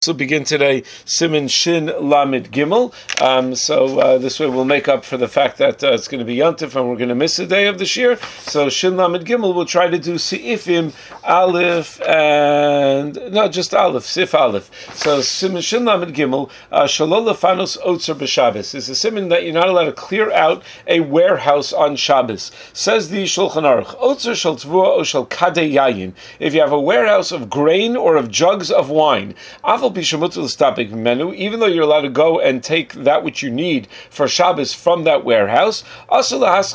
We'll begin today Siman Shin Lamed Gimel. This way we'll make up for the fact that it's going to be Yontif and we're going to miss a day of the Shir. So Shin Lamed Gimel, we'll try to do Seifim Aleph and not just Aleph, Sif Aleph. So Siman Shin Lamed Gimel, Shalol Lefanos Otzer b'Shabbos is a siman that you're not allowed to clear out a warehouse on Shabbos. Says the Shulchan Aruch, Otzer shel Tvua o shel Kadei Yayin. If you have a warehouse of grain or of jugs of wine, even though you're allowed to go and take that which you need for Shabbos from that warehouse, you're not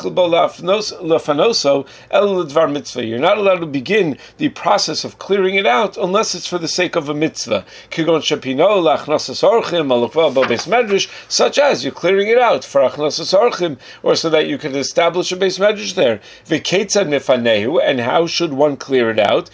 allowed to begin the process of clearing it out unless it's for the sake of a mitzvah. Such as you're clearing it out for Achnasas Orchim, or so that you can establish a beis medrash there. And how should one clear it out?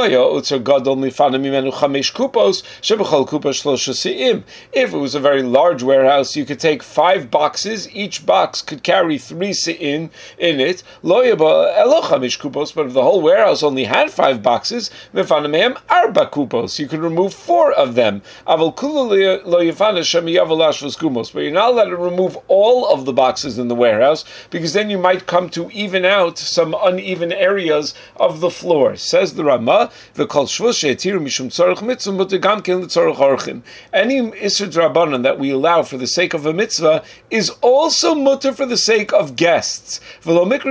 If it was a very large warehouse, you could take 5 boxes. Each box could carry 3 se'in in it. But if the whole warehouse only had 5 boxes, you could remove 4 of them. But you're not allowed to remove all of the boxes in the warehouse, because then you might come to even out some uneven areas of the floor. Says the Ramah, any Isser Drabanan that we allow for the sake of a mitzvah is also mutter for the sake of guests. But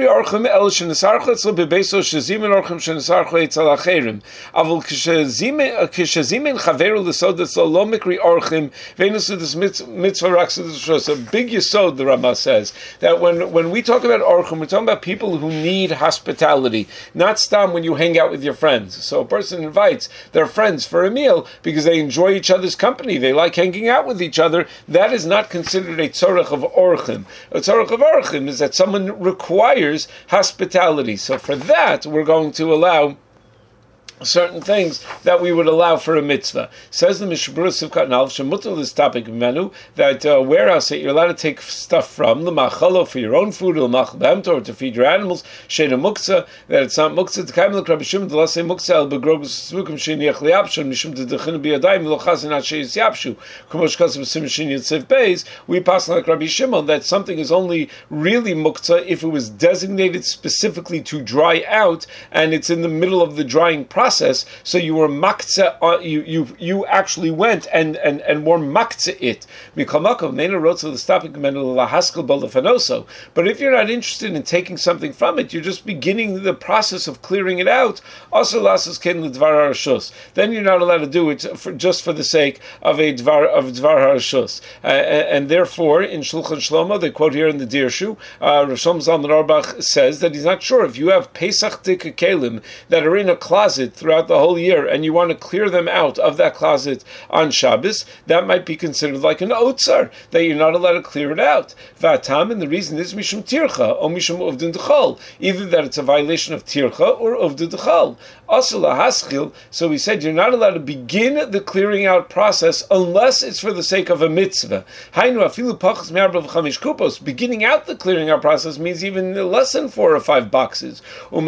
a big yesod, the Ramah says, that when we talk about orchim, we're talking about people who need hospitality, not stam when you hang out with your friends. So a person invites their friends for a meal because they enjoy each other's company, they like hanging out with each other. That is not considered a tzorech of orchim. A tzorech of orchim is that someone requires hospitality. So for that, we're going to allow certain things that we would allow for a mitzvah. Says the Mishabura Sivkat Nalv Shemutal this topic menu that warehouse that you're allowed to take stuff from the machalo for your own food, or to feed your animals, shena muksa, that it's not muksa to kaim l'krab shim to lase muksa al begrobus smukim sheniach liapshu mishum to dechin biyadayim v'lochazin at sheis yapshu kumosh kasem sim shin yitzev beis. We pass like Rabbi Shimon that something is only really muksa if it was designated specifically to dry out and it's in the middle of the drying process. So you were makza, you actually went and were makza it. But if you're not interested in taking something from it, you're just beginning the process of clearing it out. Then you're not allowed to do it just for the sake of a dvar harashus. And therefore, in Shulchan Shlomo, they quote here in the Dirshu, Rav Shlomo Zalman Auerbach says that he's not sure if you have Pesach Tika Kelim that are in a closet throughout the whole year and you want to clear them out of that closet on Shabbos, that might be considered like an otzar, that you're not allowed to clear it out. Vatam, and the reason is mishum tircha or mishum uvdin d'chol, either that it's a violation of tircha or uvdin d'chol. So we said you're not allowed to begin the clearing out process unless it's for the sake of a mitzvah. Beginning out the clearing out process means even less than 4 or 5 boxes. But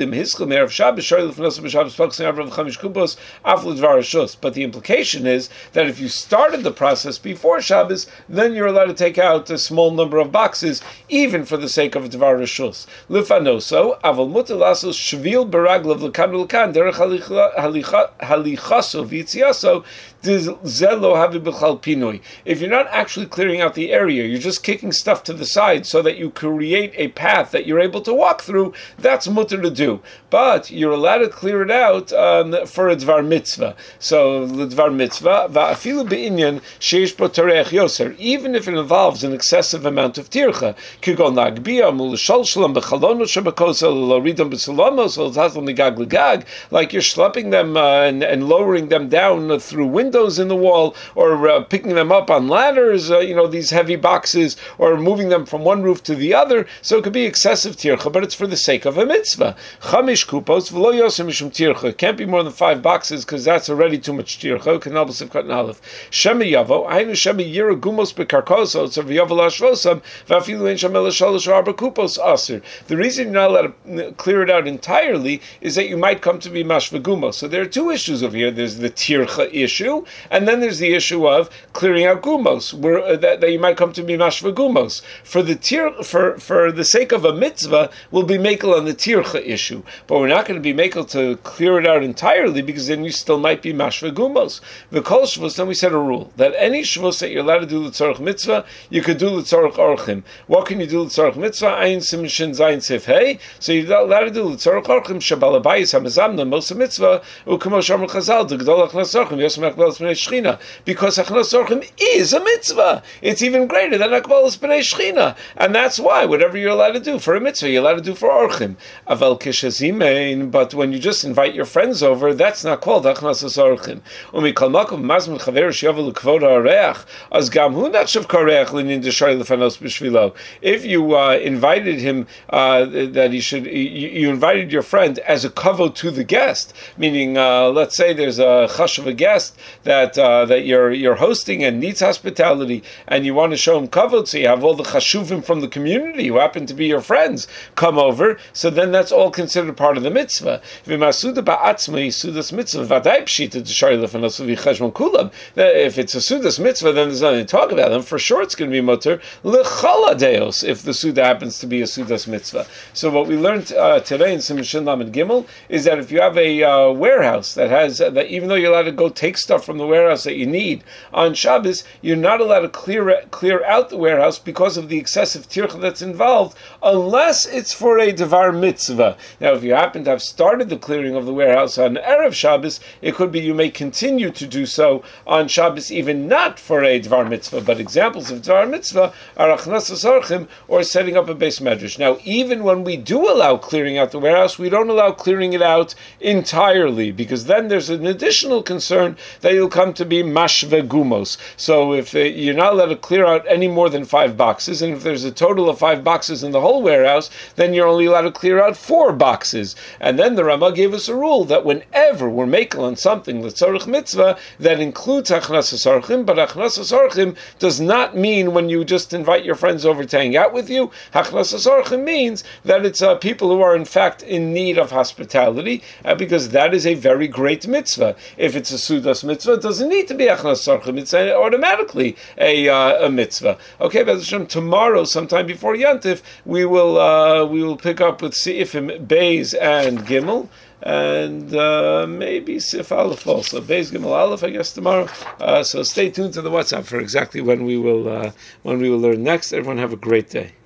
the implication is that if you started the process before Shabbos, then you're allowed to take out a small number of boxes, even for the sake of Dvar Rishus. Lifanoso, aval mutar lasos shvil beraglav l'kan l'kan derech halichaso v'yitziaso. If you're not actually clearing out the area, you're just kicking stuff to the side so that you create a path that you're able to walk through, that's mutter to do. But you're allowed to clear it out for a dvar mitzvah. So the dvar mitzvah, va'afilu be'inyan sheish bo terech yoser, even if it involves an excessive amount of tircha, kigon lagbia mul shalshalam b'chalono shebakosel loridam b'salamos l'tazal migag l'gag, like you're schlepping them and lowering them down through windows in the wall, or picking them up on ladders, these heavy boxes, or moving them from one roof to the other. So it could be excessive tircha, but it's for the sake of a mitzvah. Chamish kupos v'lo yosem mishum tircha. It can't be more than 5 boxes because that's already too much tircha. Kanal b'sivkat nalef. Shemi yavo, hainu shemi yira gumos bekarkosos, or v'yavo lashvosam, v'afilu ein shem ela shalosh or arba kupos aser. The reason you're not allowed to clear it out entirely is that you might come to be mashvegumos. So there are 2 issues over here. There's the tircha issue, issue, and then there's the issue of clearing out gumos, where that you might come to be mashva gumos. For the sake of a mitzvah, we'll be makel on the tircha issue, but we're not going to be makel to clear it out entirely, because then you still might be mashva gumos. The kol shvus, then we set a rule that any shvus that you're allowed to do l'tzorach mitzvah, you could do l'tzorach orchim. What can you do l'tzorach mitzvah? Ayin sim shin zayin sif hey. So you're allowed to do l'tzorach orchim shabalabayis hamazamna mosa mitzvah ukamo shomer chazal to gedol achnas orchim yosem akbalas b'nei shchina, because achnas orchim is a mitzvah. It's even greater than akbalas b'nei shchina, and that's why whatever you're allowed to do for a mitzvah, you're allowed to do for orchim. Aval kishazimein, but when you just invite your friends over, that's not called achnas orchim. Umikol makom mazmin chaver shiyavu l'kvod ha'areach, as gam hu nachshav kareach l'nin deshoy lefanos b'shvilo. If you invited him, that he should, you invited your friend as a kavod to the guest, meaning let's say there's a chash of a guest that you're hosting and needs hospitality, and you want to show him kavod, so you have all the chashuvim from the community who happen to be your friends come over, so then that's all considered part of the mitzvah. If it's a sudas mitzvah, then there's nothing to talk about. And for sure it's going to be mutter l'chol deos if the suda happens to be a sudas mitzvah. So what we learned today in Siman Shin Lamed Gimel is that if you have a warehouse that has that, even though you're allowed to go take stuff from the warehouse that you need on Shabbos, you're not allowed to clear out the warehouse because of the excessive tircha that's involved, unless it's for a devar mitzvah. Now, if you happen to have started the clearing of the warehouse on Erev Shabbos, it could be you may continue to do so on Shabbos, even not for a devar mitzvah. But examples of devar mitzvah are achnasas orchim or setting up a beis medrash. Now, even when we do allow clearing out the warehouse, we don't allow clearing it out entirely, because then there's an additional concern that you'll come to be mashve gumos. So if you're not allowed to clear out any more than 5 boxes, and if there's a total of 5 boxes in the whole warehouse, then you're only allowed to clear out 4 boxes. And then the Rama gave us a rule that whenever we're making on something l'tzorich mitzvah, that includes achnasas orchim, but achnasas orchim does not mean when you just invite your friends over to hang out with you. Achnasas orchim means that it's people who are in fact in need of hospitality, because that is a very great mitzvah. If it's a sudas mitzvah, it doesn't need to be achnasas orchim; it's automatically a mitzvah. Okay, B'ez Hashem, tomorrow, sometime before Yantif, we will pick up with Seifim Beis and Gimel, and maybe Sif Aleph also. Beis Gimel Aleph, I guess, tomorrow. So stay tuned to the WhatsApp for exactly when we will learn next. Everyone have a great day.